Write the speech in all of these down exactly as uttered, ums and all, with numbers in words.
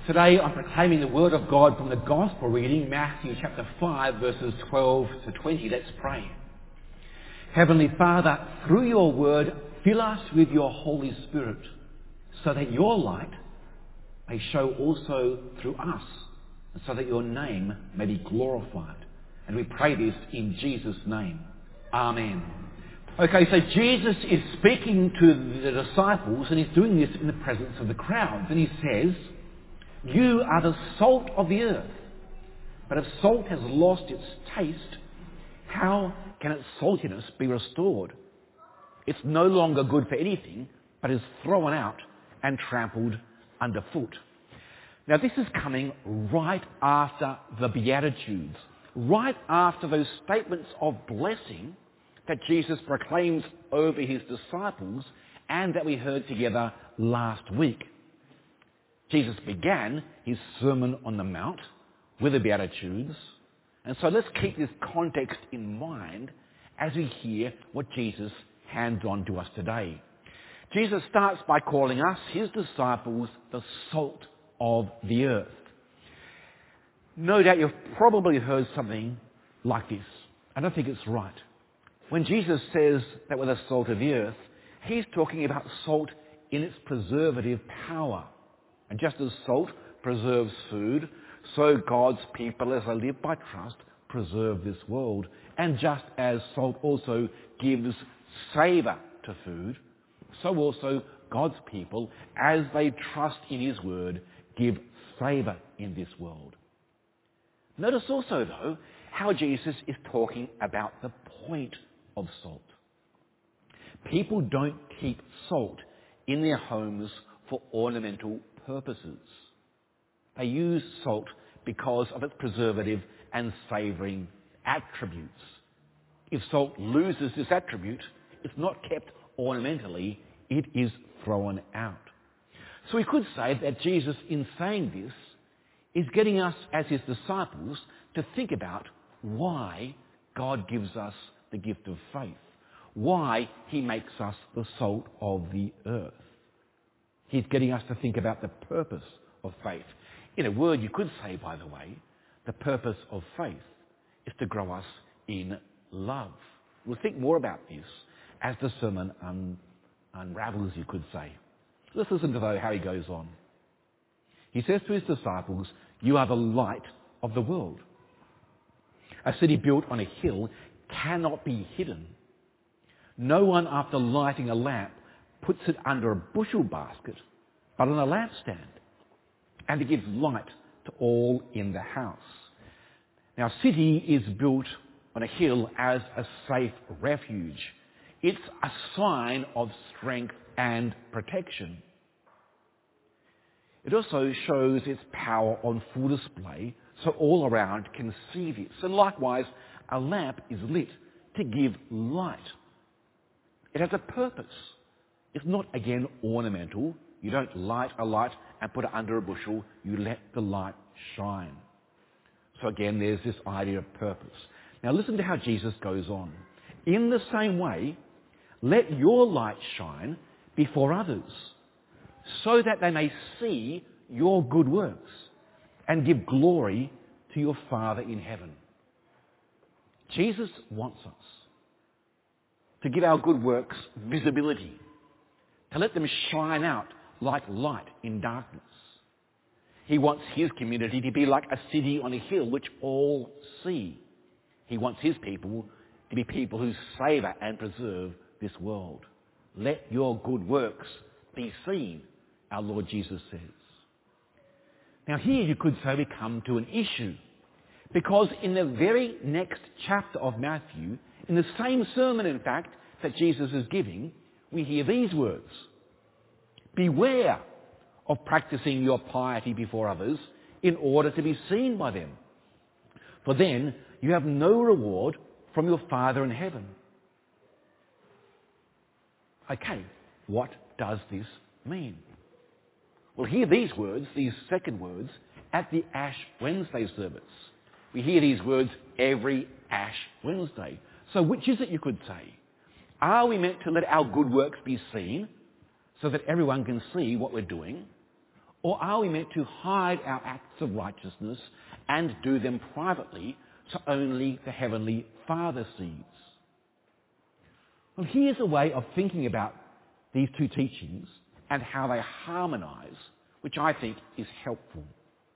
Today I'm proclaiming the Word of God from the Gospel reading, Matthew chapter five, verses twelve to twenty. Let's pray. Heavenly Father, through your Word, fill us with your Holy Spirit, so that your light may show also through us, and so that your name may be glorified. And we pray this in Jesus' name. Amen. Okay, so Jesus is speaking to the disciples, and he's doing this in the presence of the crowds. And he says, "You are the salt of the earth. But if salt has lost its taste, how can its saltiness be restored? It's no longer good for anything, but is thrown out and trampled underfoot." Now this is coming right after the Beatitudes, right after those statements of blessing that Jesus proclaims over his disciples and that we heard together last week. Jesus began his Sermon on the Mount with the Beatitudes, and so let's keep this context in mind as we hear what Jesus hands on to us today. Jesus starts by calling us, his disciples, the salt of the earth. No doubt you've probably heard something like this. I don't think it's right. When Jesus says that we're the salt of the earth, he's talking about salt in its preservative power. And just as salt preserves food, so God's people, as they live by trust, preserve this world. And just as salt also gives savour to food, so also God's people, as they trust in his word, give savour in this world. Notice also, though, how Jesus is talking about the point of salt. People don't keep salt in their homes for ornamental purposes. They use salt because of its preservative and savouring attributes. If salt loses this attribute, it's not kept ornamentally, it is thrown out. So we could say that Jesus, in saying this, is getting us as his disciples to think about why God gives us the gift of faith, why he makes us the salt of the earth. He's getting us to think about the purpose of faith. In a word, you could say, by the way, the purpose of faith is to grow us in love. We'll think more about this as the sermon un- unravels, you could say. Let's listen to though how he goes on. He says to his disciples, "You are the light of the world. A city built on a hill cannot be hidden. No one, after lighting a lamp, puts it under a bushel basket, but on a lampstand, and it gives light to all in the house. Now, a city is built on a hill as a safe refuge. It's a sign of strength and protection. It also shows its power on full display, so all around can see this. And likewise, a lamp is lit to give light. It has a purpose. It's not, again, ornamental. You don't light a light and put it under a bushel. You let the light shine. So again, there's this idea of purpose. Now listen to how Jesus goes on. In the same way, let your light shine before others, so that they may see your good works and give glory to your Father in heaven. Jesus wants us to give our good works visibility, to let them shine out like light in darkness. He wants his community to be like a city on a hill which all see. He wants his people to be people who savour and preserve this world. Let your good works be seen, our Lord Jesus says. Now here you could say we come to an issue, because in the very next chapter of Matthew, in the same sermon in fact that Jesus is giving, we hear these words: "Beware of practicing your piety before others in order to be seen by them, for then you have no reward from your Father in heaven." Okay, what does this mean? We'll hear these words, these second words, at the Ash Wednesday service. We hear these words every Ash Wednesday. So which is it, you could say? Are we meant to let our good works be seen so that everyone can see what we're doing? Or are we meant to hide our acts of righteousness and do them privately so only the Heavenly Father sees? Well, here's a way of thinking about these two teachings and how they harmonise, which I think is helpful.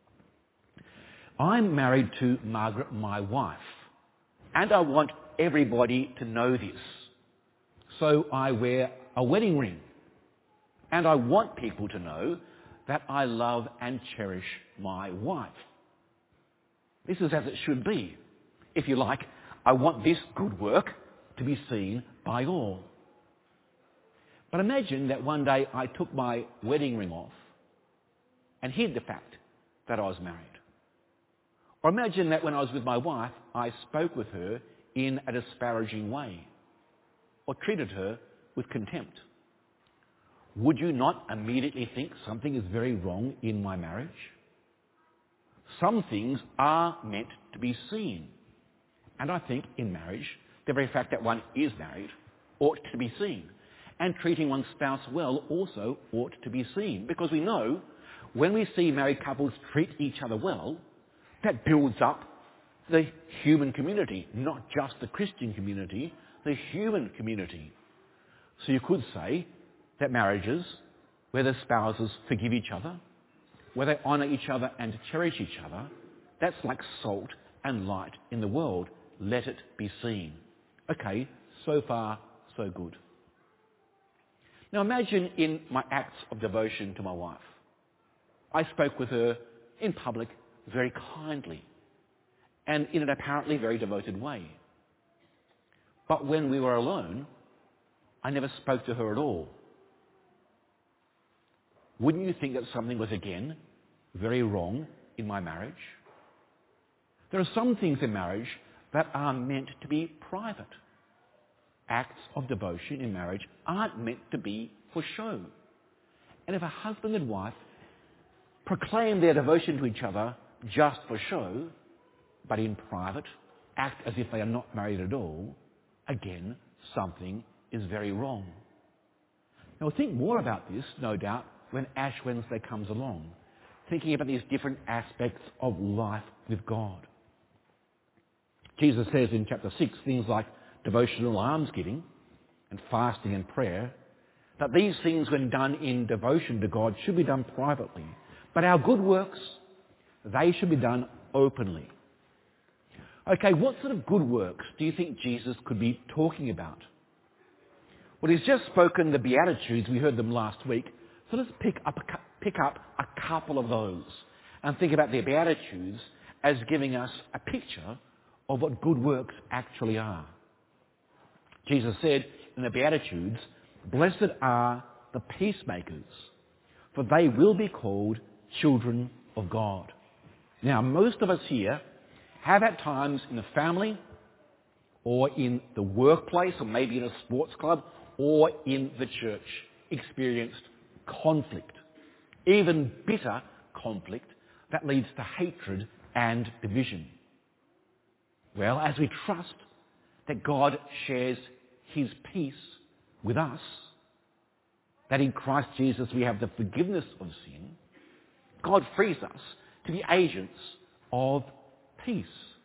I'm married to Margaret, my wife, and I want everybody to know this. So I wear a wedding ring, and I want people to know that I love and cherish my wife. This is as it should be. If you like, I want this good work to be seen by all. But imagine that one day I took my wedding ring off and hid the fact that I was married. Or imagine that when I was with my wife, I spoke with her in a disparaging way or treated her with contempt. Would you not immediately think something is very wrong in my marriage? Some things are meant to be seen. And I think in marriage, the very fact that one is married ought to be seen. And treating one's spouse well also ought to be seen. Because we know when we see married couples treat each other well, that builds up the human community, not just the Christian community, the human community. So you could say that marriages, where the spouses forgive each other, where they honour each other and cherish each other, that's like salt and light in the world. Let it be seen. Okay, so far, so good. Now imagine in my acts of devotion to my wife, I spoke with her in public very kindly and in an apparently very devoted way. But when we were alone, I never spoke to her at all. Wouldn't you think that something was again very wrong in my marriage? There are some things in marriage that are meant to be private. Acts of devotion in marriage aren't meant to be for show. And if a husband and wife proclaim their devotion to each other just for show, but in private act as if they are not married at all, again, something is very wrong. Now we'll think more about this, no doubt, when Ash Wednesday comes along, thinking about these different aspects of life with God. Jesus says in chapter six things like devotional almsgiving and fasting and prayer, that these things, when done in devotion to God, should be done privately. But our good works, they should be done openly. Okay, what sort of good works do you think Jesus could be talking about? Well, he's just spoken the Beatitudes. We heard them last week. So let's pick up, a, pick up a couple of those and think about the Beatitudes as giving us a picture of what good works actually are. Jesus said in the Beatitudes, "Blessed are the peacemakers, for they will be called children of God." Now, most of us here have at times in the family or in the workplace or maybe in a sports club or in the church experienced conflict, even bitter conflict that leads to hatred and division. Well, as we trust that God shares his peace with us, that in Christ Jesus we have the forgiveness of sin, God frees us to be agents of peace.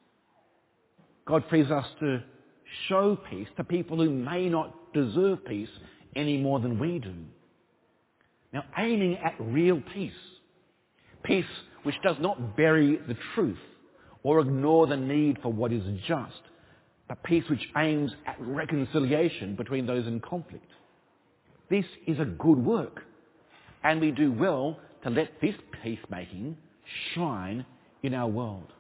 God frees us to show peace to people who may not deserve peace any more than we do. Now, aiming at real peace, peace which does not bury the truth or ignore the need for what is just, but peace which aims at reconciliation between those in conflict. This is a good work, and we do well to let this peacemaking shine in our world.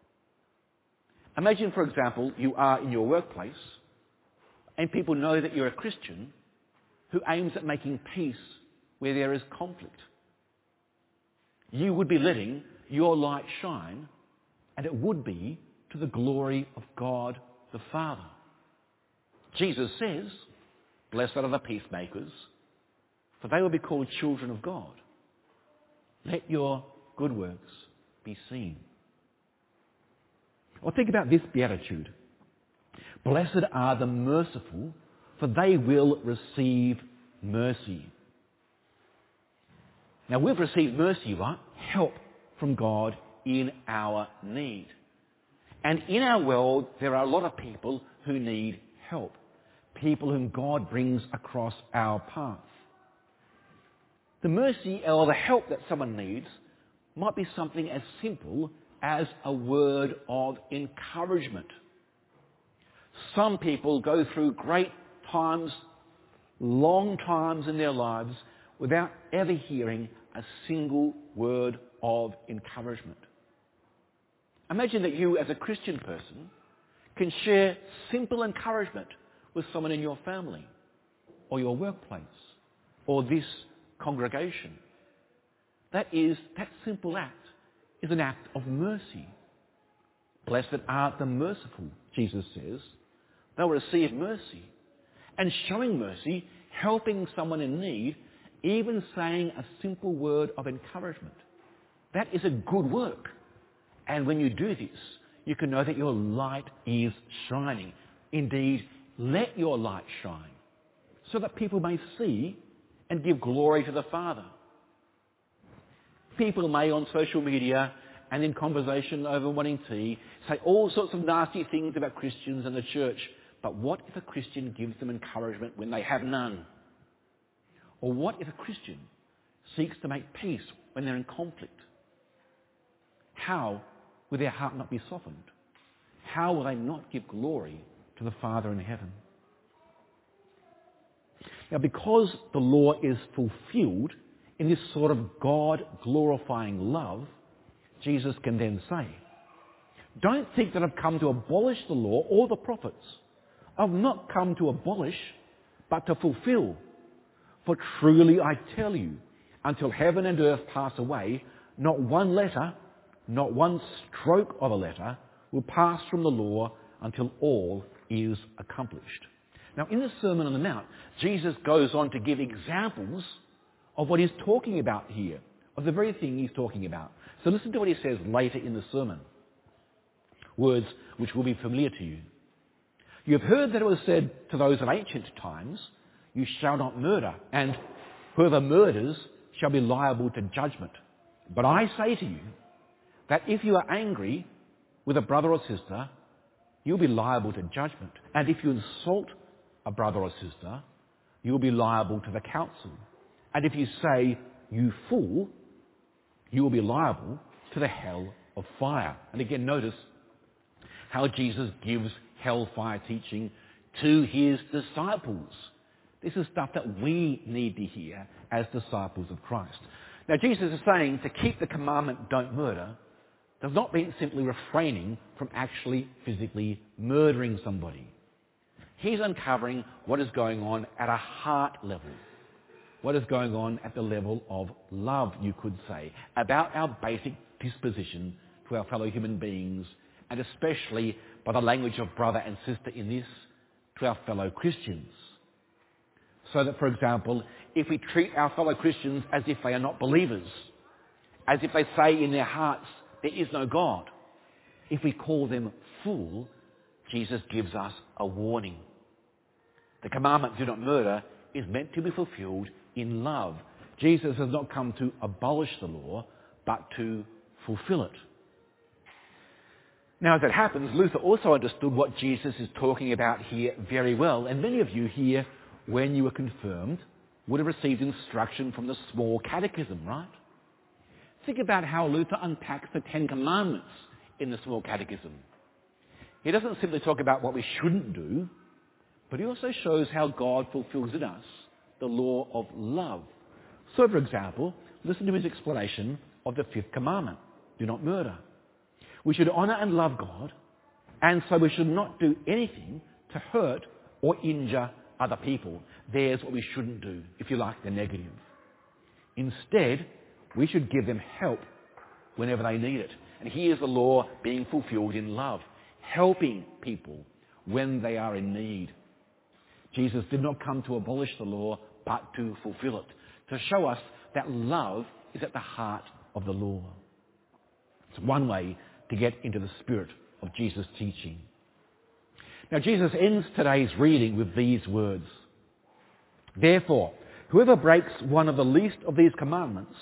Imagine, for example, you are in your workplace and people know that you're a Christian who aims at making peace where there is conflict. You would be letting your light shine, and it would be to the glory of God the Father. Jesus says, "Blessed are the peacemakers, for they will be called children of God." Let your good works be seen. Or think about this beatitude. Blessed are the merciful, for they will receive mercy. Now we've received mercy, right? Help from God in our need. And in our world, there are a lot of people who need help. People whom God brings across our path. The mercy or the help that someone needs might be something as simple as a word of encouragement. Some people go through great times, long times in their lives without ever hearing a single word of encouragement. Imagine that you, as a Christian person, can share simple encouragement with someone in your family or your workplace or this congregation. That is, that simple act is an act of mercy. Blessed are the merciful, Jesus says. They'll receive mercy. And showing mercy, helping someone in need, even saying a simple word of encouragement. That is a good work. And when you do this, you can know that your light is shining. Indeed, let your light shine so that people may see and give glory to the Father. People may on social media and in conversation over morning tea say all sorts of nasty things about Christians and the church. But what if a Christian gives them encouragement when they have none? Or what if a Christian seeks to make peace when they're in conflict? How will their heart not be softened? How will they not give glory to the Father in heaven? Now, because the law is fulfilled in this sort of God-glorifying love, Jesus can then say, "Don't think that I've come to abolish the law or the prophets. I've not come to abolish, but to fulfill. For truly I tell you, until heaven and earth pass away, not one letter, not one stroke of a letter will pass from the law until all is accomplished." Now, in the Sermon on the Mount, Jesus goes on to give examples of what he's talking about here, of the very thing he's talking about. So listen to what he says later in the sermon. Words which will be familiar to you. "You have heard that it was said to those of ancient times, 'You shall not murder,' and 'whoever murders shall be liable to judgment.' But I say to you that if you are angry with a brother or sister, you'll be liable to judgment. And if you insult a brother or sister, you'll be liable to the council. And if you say, 'You fool,' you will be liable to the hell of fire." And again, notice how Jesus gives hellfire teaching to his disciples. This is stuff that we need to hear as disciples of Christ. Now, Jesus is saying to keep the commandment, "Don't murder," does not mean simply refraining from actually physically murdering somebody. He's uncovering what is going on at a heart level. What is going on at the level of love, you could say, about our basic disposition to our fellow human beings, and especially by the language of brother and sister in this, to our fellow Christians. So that, for example, if we treat our fellow Christians as if they are not believers, as if they say in their hearts, there is no God, if we call them fool, Jesus gives us a warning. The commandment, "Do not murder," is meant to be fulfilled in love. Jesus has not come to abolish the law, but to fulfill it. Now, as it happens, Luther also understood what Jesus is talking about here very well, and many of you here, when you were confirmed, would have received instruction from the small catechism, right? Think about how Luther unpacks the Ten Commandments in the small catechism. He doesn't simply talk about what we shouldn't do, but he also shows how God fulfills in us the law of love. So, for example, listen to his explanation of the fifth commandment, "Do not murder." We should honour and love God, and so we should not do anything to hurt or injure other people. There's what we shouldn't do, if you like, the negative. Instead, we should give them help whenever they need it. And here's the law being fulfilled in love, helping people when they are in need. Jesus did not come to abolish the law, but to fulfill it, to show us that love is at the heart of the law. It's one way to get into the spirit of Jesus' teaching. Now, Jesus ends today's reading with these words. "Therefore, whoever breaks one of the least of these commandments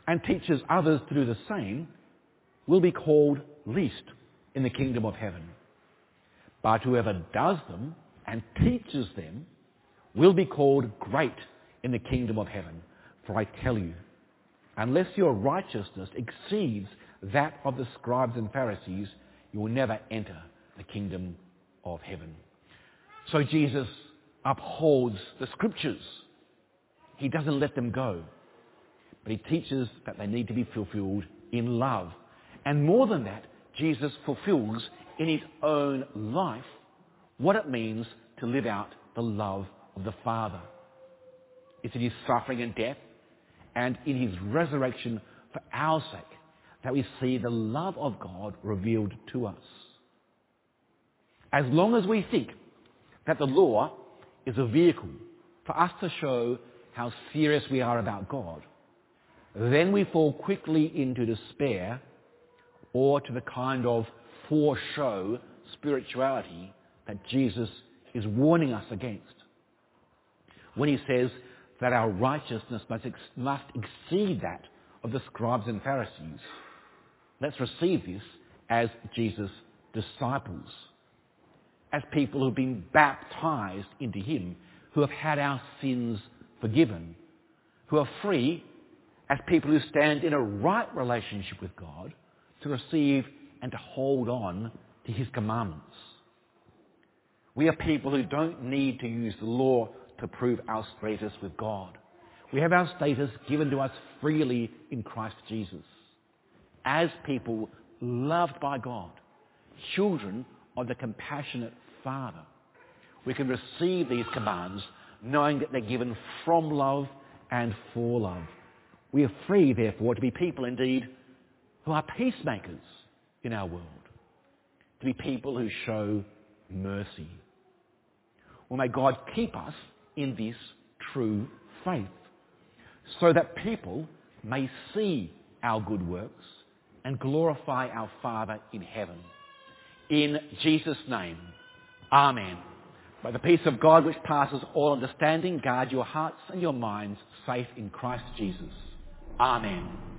and teaches others to do the same will be called least in the kingdom of heaven. But whoever does them and teaches them will be called great in the kingdom of heaven. For I tell you, unless your righteousness exceeds that of the scribes and Pharisees, you will never enter the kingdom of heaven. So Jesus upholds the scriptures. He doesn't let them go, but he teaches that they need to be fulfilled in love. And more than that, Jesus fulfills in his own life what it means to live out the love of the Father. It's in his suffering and death and in his resurrection for our sake that we see the love of God revealed to us. As long as we think that the law is a vehicle for us to show how serious we are about God, then we fall quickly into despair or to the kind of for-show spirituality that Jesus is warning us against when he says that our righteousness must, ex- must exceed that of the scribes and Pharisees. Let's receive this as Jesus' disciples, as people who've been baptized into him, who have had our sins forgiven, who are free as people who stand in a right relationship with God to receive and to hold on to his commandments. We are people who don't need to use the law to prove our status with God. We have our status given to us freely in Christ Jesus. As people loved by God, children of the compassionate Father, we can receive these commands knowing that they're given from love and for love. We are free, therefore, to be people indeed who are peacemakers in our world, to be people who show mercy. Well, may God keep us in this true faith so that people may see our good works and glorify our Father in heaven. In Jesus' name, Amen. May the peace of God which passes all understanding guard your hearts and your minds safe in Christ Jesus. Amen.